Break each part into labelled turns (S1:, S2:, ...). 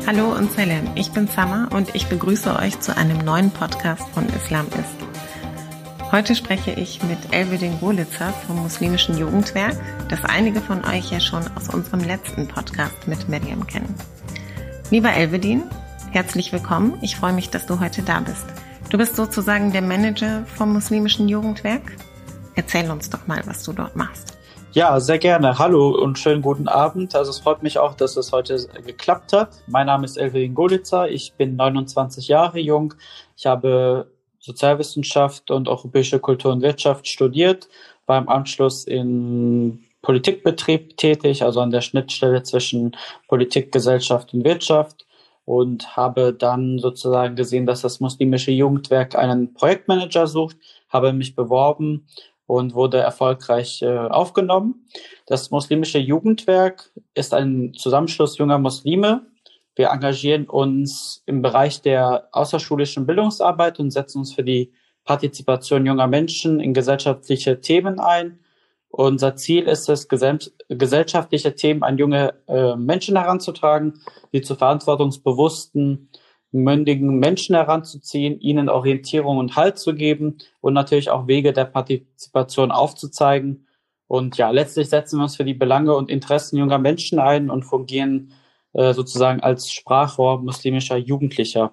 S1: Hallo und Salam, ich bin Sama und ich begrüße euch zu einem neuen Podcast von Islam ist. Heute spreche ich mit Elvedin Golitzer vom Muslimischen Jugendwerk, das einige von euch ja schon aus unserem letzten Podcast mit Miriam kennen. Lieber Elvedin, herzlich willkommen. Ich freue mich, dass du heute da bist. Du bist sozusagen der Manager vom Muslimischen Jugendwerk. Erzähl uns doch mal, was du dort machst.
S2: Ja, sehr gerne. Hallo und schönen guten Abend. Also es freut mich auch, dass es heute geklappt hat. Mein Name ist Elvedin Golitzer. Ich bin 29 Jahre jung. Ich habe Sozialwissenschaft und europäische Kultur und Wirtschaft studiert, war im Anschluss in Politikbetrieb tätig, also an der Schnittstelle zwischen Politik, Gesellschaft und Wirtschaft, und habe dann sozusagen gesehen, dass das Muslimische Jugendwerk einen Projektmanager sucht, habe mich beworben und wurde erfolgreich aufgenommen. Das Muslimische Jugendwerk ist ein Zusammenschluss junger Muslime. Wir engagieren uns im Bereich der außerschulischen Bildungsarbeit und setzen uns für die Partizipation junger Menschen in gesellschaftliche Themen ein. Unser Ziel ist es, gesellschaftliche Themen an junge Menschen heranzutragen, sie zu verantwortungsbewussten, mündigen Menschen heranzuziehen, ihnen Orientierung und Halt zu geben und natürlich auch Wege der Partizipation aufzuzeigen. Und ja, letztlich setzen wir uns für die Belange und Interessen junger Menschen ein und fungieren sozusagen als Sprachrohr muslimischer Jugendlicher.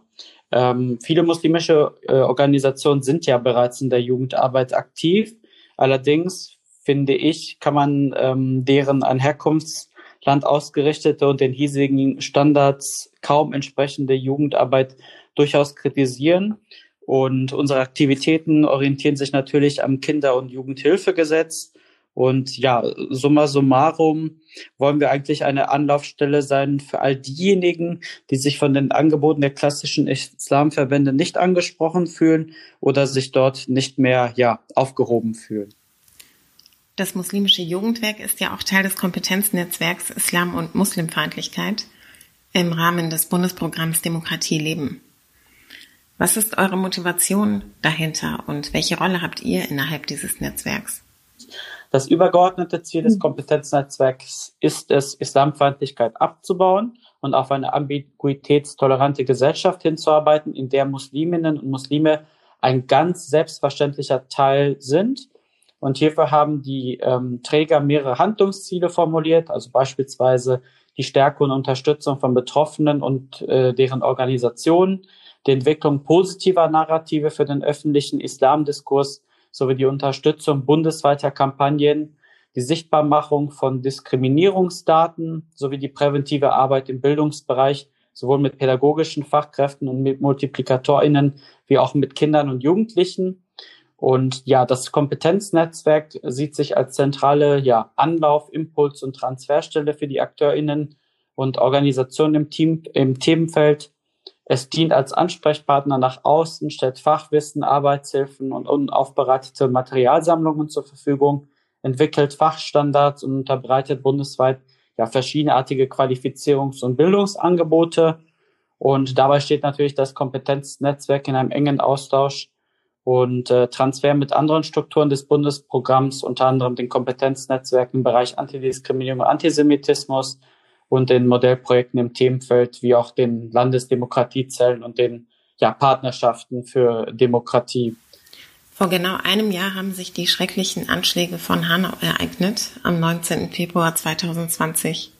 S2: Viele muslimische Organisationen sind ja bereits in der Jugendarbeit aktiv. Allerdings, finde ich, kann man deren an Herkunftsland ausgerichtete und den hiesigen Standards kaum entsprechende Jugendarbeit durchaus kritisieren. Und unsere Aktivitäten orientieren sich natürlich am Kinder- und Jugendhilfegesetz. Und ja, summa summarum wollen wir eigentlich eine Anlaufstelle sein für all diejenigen, die sich von den Angeboten der klassischen Islamverbände nicht angesprochen fühlen oder sich dort nicht mehr aufgehoben fühlen.
S1: Das Muslimische Jugendwerk ist ja auch Teil des Kompetenznetzwerks Islam und Muslimfeindlichkeit im Rahmen des Bundesprogramms Demokratie leben. Was ist eure Motivation dahinter und welche Rolle habt ihr innerhalb dieses Netzwerks?
S2: Das übergeordnete Ziel des Kompetenznetzwerks ist es, Islamfeindlichkeit abzubauen und auf eine ambiguitätstolerante Gesellschaft hinzuarbeiten, in der Musliminnen und Muslime ein ganz selbstverständlicher Teil sind. Und hierfür haben die Träger mehrere Handlungsziele formuliert, also beispielsweise die Stärke und Unterstützung von Betroffenen und deren Organisationen, die Entwicklung positiver Narrative für den öffentlichen Islamdiskurs sowie die Unterstützung bundesweiter Kampagnen, die Sichtbarmachung von Diskriminierungsdaten sowie die präventive Arbeit im Bildungsbereich, sowohl mit pädagogischen Fachkräften und mit MultiplikatorInnen wie auch mit Kindern und Jugendlichen. Und ja, das Kompetenznetzwerk sieht sich als zentrale Anlauf-, Impuls- und Transferstelle für die AkteurInnen und Organisationen im Themenfeld. Es dient als Ansprechpartner nach außen, stellt Fachwissen, Arbeitshilfen und unaufbereitete Materialsammlungen zur Verfügung, entwickelt Fachstandards und unterbreitet bundesweit verschiedenartige Qualifizierungs- und Bildungsangebote. Und dabei steht natürlich das Kompetenznetzwerk in einem engen Austausch und Transfer mit anderen Strukturen des Bundesprogramms, unter anderem den Kompetenznetzwerken im Bereich Antidiskriminierung und Antisemitismus und den Modellprojekten im Themenfeld, wie auch den Landesdemokratiezellen und den Partnerschaften für Demokratie.
S1: Vor genau einem Jahr haben sich die schrecklichen Anschläge von Hanau ereignet, am 19. Februar 2020.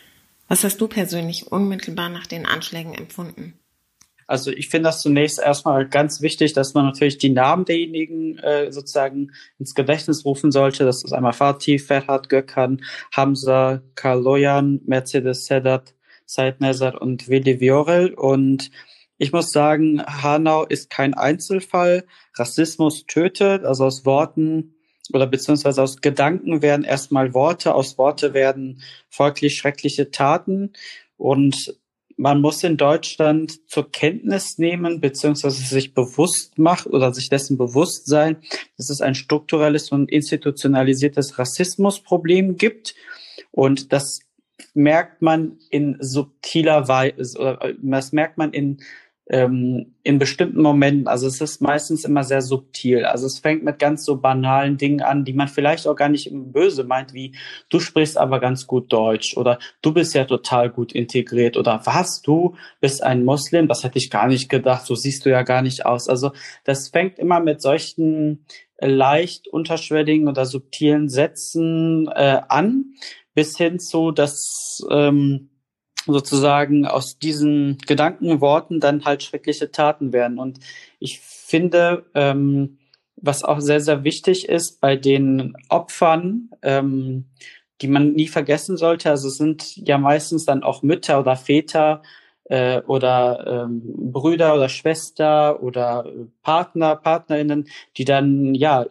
S1: Was hast du persönlich unmittelbar nach den Anschlägen empfunden?
S2: Also ich finde das zunächst erstmal ganz wichtig, dass man natürlich die Namen derjenigen sozusagen ins Gedächtnis rufen sollte. Das ist einmal Fatih, Ferhat Gökhan, Hamza, Kaloyan, Mercedes Sedat, Said Nezar und Veli Viorel. Und ich muss sagen, Hanau ist kein Einzelfall. Rassismus tötet, also aus Worten oder beziehungsweise aus Gedanken werden erstmal Worte, aus Worte werden folglich schreckliche Taten. Und man muss in Deutschland zur Kenntnis nehmen, beziehungsweise sich bewusst machen oder sich dessen bewusst sein, dass es ein strukturelles und institutionalisiertes Rassismusproblem gibt. Und das merkt man in subtiler Weise, oder das merkt man in in bestimmten Momenten, also es ist meistens immer sehr subtil. Also es fängt mit ganz so banalen Dingen an, die man vielleicht auch gar nicht böse meint, wie du sprichst aber ganz gut Deutsch oder du bist ja total gut integriert oder was, du bist ein Muslim, das hätte ich gar nicht gedacht, so siehst du ja gar nicht aus. Also das fängt immer mit solchen leicht unterschwelligen oder subtilen Sätzen an, bis hin zu, dass sozusagen aus diesen Gedankenworten dann halt schreckliche Taten werden. Und ich finde, was auch sehr, sehr wichtig ist bei den Opfern, die man nie vergessen sollte, also es sind ja meistens dann auch Mütter oder Väter oder Brüder oder Schwester oder Partner, Partnerinnen, die dann ja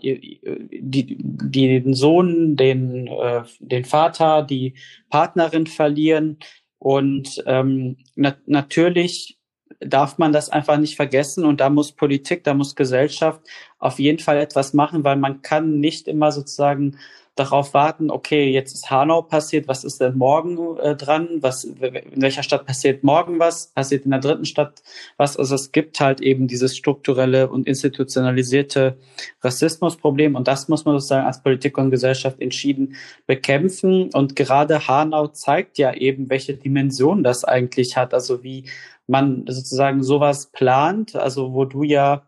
S2: den Sohn, den Vater, die Partnerin verlieren. Und natürlich darf man das einfach nicht vergessen und da muss Politik, da muss Gesellschaft auf jeden Fall etwas machen, weil man kann nicht immer sozusagen darauf warten, okay, jetzt ist Hanau passiert, was ist denn morgen dran, in welcher Stadt passiert morgen was, passiert in der dritten Stadt was, also es gibt halt eben dieses strukturelle und institutionalisierte Rassismusproblem und das muss man sozusagen als Politik und Gesellschaft entschieden bekämpfen und gerade Hanau zeigt ja eben, welche Dimension das eigentlich hat, also wie man sozusagen sowas plant, also wo du ja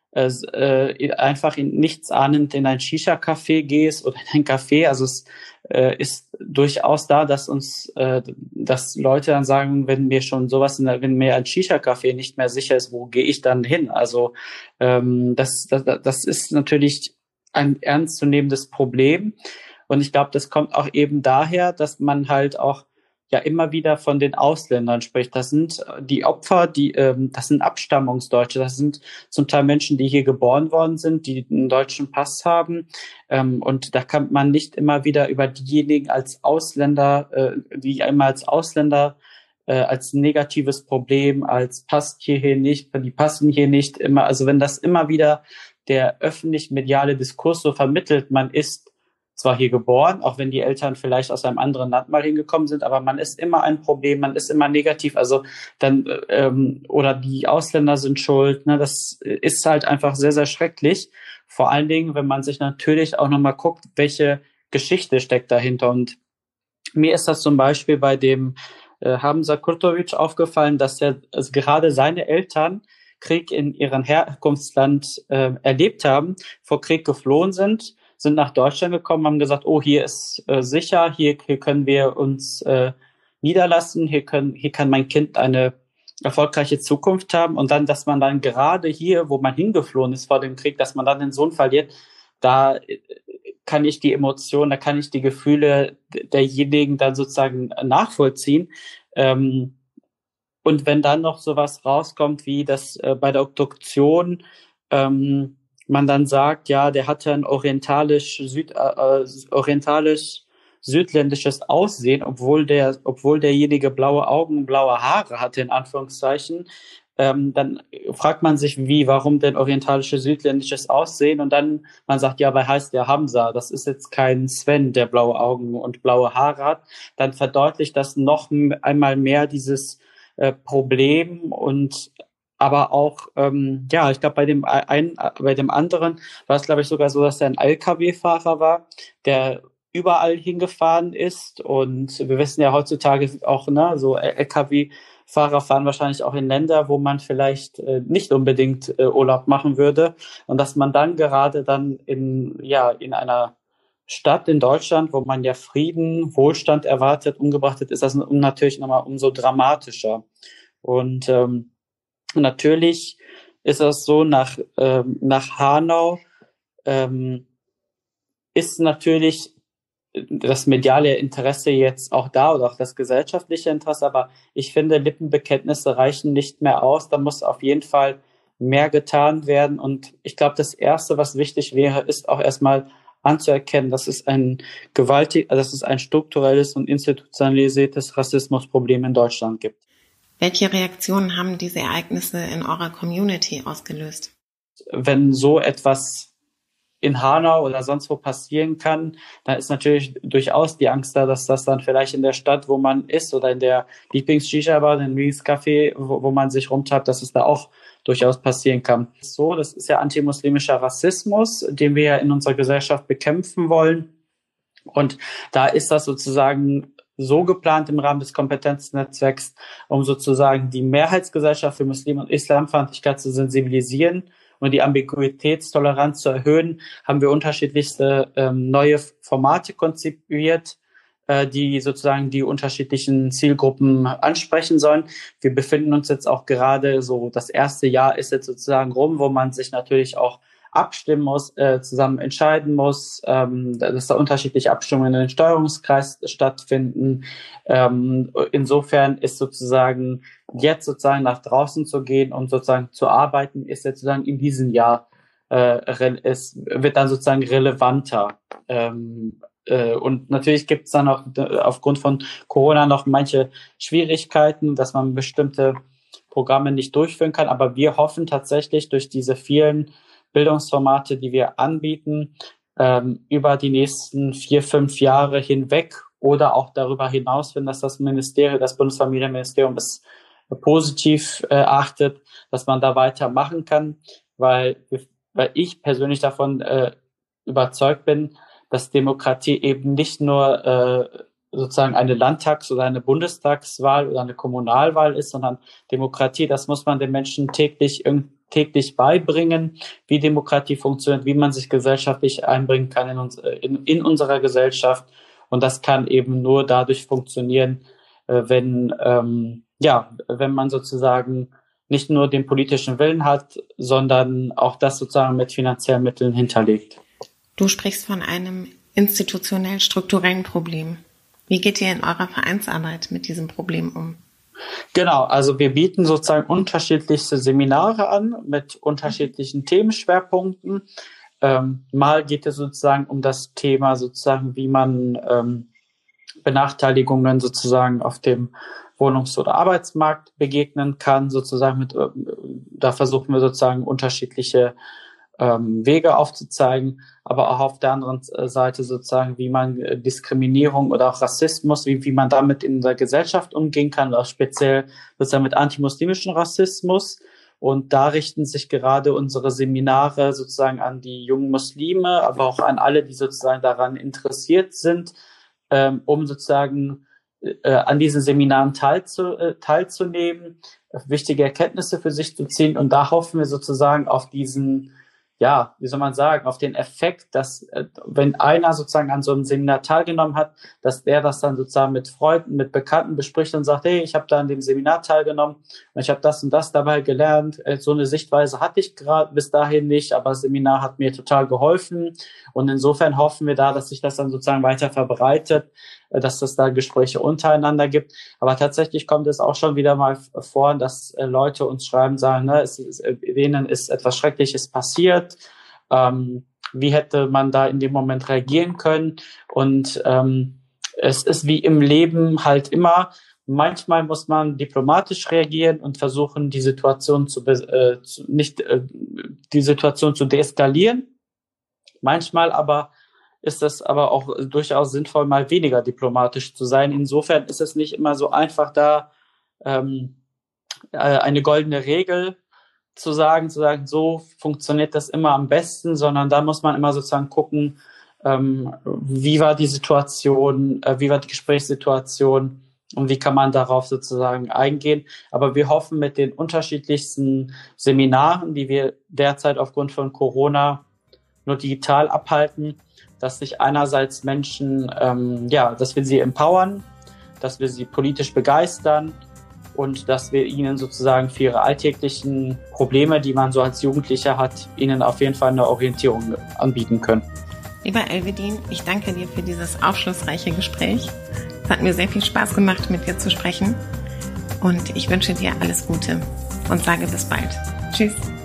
S2: einfach nichts ahnend in ein Shisha-Café gehst oder in ein Café. Also es ist durchaus da, dass dass Leute dann sagen, wenn mir schon sowas, wenn mir ein Shisha-Café nicht mehr sicher ist, wo gehe ich dann hin? Also das ist natürlich ein ernstzunehmendes Problem. Und ich glaube, das kommt auch eben daher, dass man halt auch ja immer wieder von den Ausländern spricht. Das sind die Opfer, das sind Abstammungsdeutsche, das sind zum Teil Menschen, die hier geboren worden sind, die einen deutschen Pass haben. Und da kann man nicht immer wieder über diejenigen als Ausländer, als negatives Problem, als passt hierher nicht, die passen hier nicht immer. Also wenn das immer wieder der öffentlich-mediale Diskurs so vermittelt, man ist zwar hier geboren, auch wenn die Eltern vielleicht aus einem anderen Land mal hingekommen sind, aber man ist immer ein Problem, man ist immer negativ, also dann oder die Ausländer sind schuld, ne, das ist halt einfach sehr, sehr schrecklich. Vor allen Dingen, wenn man sich natürlich auch nochmal guckt, welche Geschichte steckt dahinter. Und mir ist das zum Beispiel bei dem Hamza Kurtovic aufgefallen, dass also gerade seine Eltern Krieg in ihrem Herkunftsland erlebt haben, vor Krieg geflohen sind nach Deutschland gekommen, haben gesagt, oh, hier ist sicher, hier können wir uns niederlassen, hier kann mein Kind eine erfolgreiche Zukunft haben und dann, dass man dann gerade hier, wo man hingeflohen ist vor dem Krieg, dass man dann den Sohn verliert, da kann ich die Emotionen, da kann ich die Gefühle derjenigen dann sozusagen nachvollziehen. Und wenn dann noch sowas rauskommt, wie das bei der Obduktion man dann sagt, ja, der hatte ein orientalisch-südländisches Aussehen, obwohl derjenige blaue Augen, blaue Haare hatte, in Anführungszeichen, dann fragt man sich, warum denn orientalisches, südländisches Aussehen? Und dann, man sagt, ja, weil heißt der Hamza, das ist jetzt kein Sven, der blaue Augen und blaue Haare hat. Dann verdeutlicht das noch einmal mehr dieses Problem und aber auch, ich glaube, bei dem anderen war es, glaube ich, sogar so, dass er ein LKW-Fahrer war, der überall hingefahren ist. Und wir wissen ja heutzutage auch, ne, so LKW-Fahrer fahren wahrscheinlich auch in Länder, wo man vielleicht nicht unbedingt Urlaub machen würde. Und dass man dann gerade dann in einer Stadt in Deutschland, wo man ja Frieden, Wohlstand erwartet, umgebracht ist das natürlich nochmal umso dramatischer. Und natürlich ist es so, nach Hanau ist natürlich das mediale Interesse jetzt auch da oder auch das gesellschaftliche Interesse, aber ich finde, Lippenbekenntnisse reichen nicht mehr aus. Da muss auf jeden Fall mehr getan werden. Und ich glaube, das Erste, was wichtig wäre, ist auch erstmal anzuerkennen, dass es ein strukturelles und institutionalisiertes Rassismusproblem in Deutschland gibt.
S1: Welche Reaktionen haben diese Ereignisse in eurer Community ausgelöst?
S2: Wenn so etwas in Hanau oder sonst wo passieren kann, dann ist natürlich durchaus die Angst da, dass das dann vielleicht in der Stadt, wo man ist, oder in der Lieblings-Shisha-Bar, dem Lieblingscafé, wo man sich rumtreibt, dass es da auch durchaus passieren kann. So, das ist ja antimuslimischer Rassismus, den wir ja in unserer Gesellschaft bekämpfen wollen. Und da ist das sozusagen so geplant im Rahmen des Kompetenznetzwerks, um sozusagen die Mehrheitsgesellschaft für Muslim- und Islamfeindlichkeit zu sensibilisieren und die Ambiguitätstoleranz zu erhöhen, haben wir unterschiedlichste neue Formate konzipiert, die sozusagen die unterschiedlichen Zielgruppen ansprechen sollen. Wir befinden uns jetzt auch gerade so, das erste Jahr ist jetzt sozusagen rum, wo man sich natürlich auch abstimmen muss, zusammen entscheiden muss, dass da unterschiedliche Abstimmungen in den Steuerungskreis stattfinden. Insofern ist sozusagen jetzt sozusagen nach draußen zu gehen und sozusagen zu arbeiten, ist jetzt sozusagen in diesem Jahr, es wird dann sozusagen relevanter. Und natürlich gibt es dann auch aufgrund von Corona noch manche Schwierigkeiten, dass man bestimmte Programme nicht durchführen kann. Aber wir hoffen tatsächlich durch diese vielen Bildungsformate, die wir anbieten, über die nächsten 4-5 Jahre hinweg oder auch darüber hinaus, wenn das Bundesfamilienministerium es positiv erachtet, dass man da weitermachen kann, weil ich persönlich davon überzeugt bin, dass Demokratie eben nicht nur sozusagen eine Landtags- oder eine Bundestagswahl oder eine Kommunalwahl ist, sondern Demokratie, das muss man den Menschen täglich beibringen, wie Demokratie funktioniert, wie man sich gesellschaftlich einbringen kann in unserer Gesellschaft. Und das kann eben nur dadurch funktionieren, wenn man sozusagen nicht nur den politischen Willen hat, sondern auch das sozusagen mit finanziellen Mitteln hinterlegt.
S1: Du sprichst von einem institutionell strukturellen Problem. Wie geht ihr in eurer Vereinsarbeit mit diesem Problem um?
S2: Genau, also wir bieten sozusagen unterschiedlichste Seminare an mit unterschiedlichen Themenschwerpunkten. Mal geht es sozusagen um das Thema sozusagen, wie man Benachteiligungen sozusagen auf dem Wohnungs- oder Arbeitsmarkt begegnen kann. Sozusagen da versuchen wir sozusagen unterschiedliche Wege aufzuzeigen, aber auch auf der anderen Seite sozusagen, wie man Diskriminierung oder auch Rassismus, wie man damit in der Gesellschaft umgehen kann, auch speziell sozusagen mit antimuslimischem Rassismus. Und da richten sich gerade unsere Seminare sozusagen an die jungen Muslime, aber auch an alle, die sozusagen daran interessiert sind, um sozusagen an diesen Seminaren teilzunehmen, wichtige Erkenntnisse für sich zu ziehen. Und da hoffen wir sozusagen auf diesen, auf den Effekt, dass wenn einer sozusagen an so einem Seminar teilgenommen hat, dass der das dann sozusagen mit Freunden, mit Bekannten bespricht und sagt, hey, ich habe da an dem Seminar teilgenommen und ich habe das und das dabei gelernt. So eine Sichtweise hatte ich gerade bis dahin nicht, aber das Seminar hat mir total geholfen. Und insofern hoffen wir da, dass sich das dann sozusagen weiter verbreitet, dass es da Gespräche untereinander gibt. Aber tatsächlich kommt es auch schon wieder mal vor, dass Leute uns schreiben, sagen, denen ist etwas Schreckliches passiert. Wie hätte man da in dem Moment reagieren können? Und es ist wie im Leben halt immer, manchmal muss man diplomatisch reagieren und versuchen, die Situation zu deeskalieren. Manchmal aber ist es aber auch durchaus sinnvoll, mal weniger diplomatisch zu sein. Insofern ist es nicht immer so einfach, da eine goldene Regel zu sagen, so funktioniert das immer am besten, sondern da muss man immer sozusagen gucken, wie war die Situation, wie war die Gesprächssituation und wie kann man darauf sozusagen eingehen. Aber wir hoffen mit den unterschiedlichsten Seminaren, die wir derzeit aufgrund von Corona nur digital abhalten, dass sich einerseits Menschen, dass wir sie empowern, dass wir sie politisch begeistern und dass wir ihnen sozusagen für ihre alltäglichen Probleme, die man so als Jugendlicher hat, ihnen auf jeden Fall eine Orientierung anbieten können.
S1: Lieber Elvedin, ich danke dir für dieses aufschlussreiche Gespräch. Es hat mir sehr viel Spaß gemacht, mit dir zu sprechen und ich wünsche dir alles Gute und sage bis bald. Tschüss.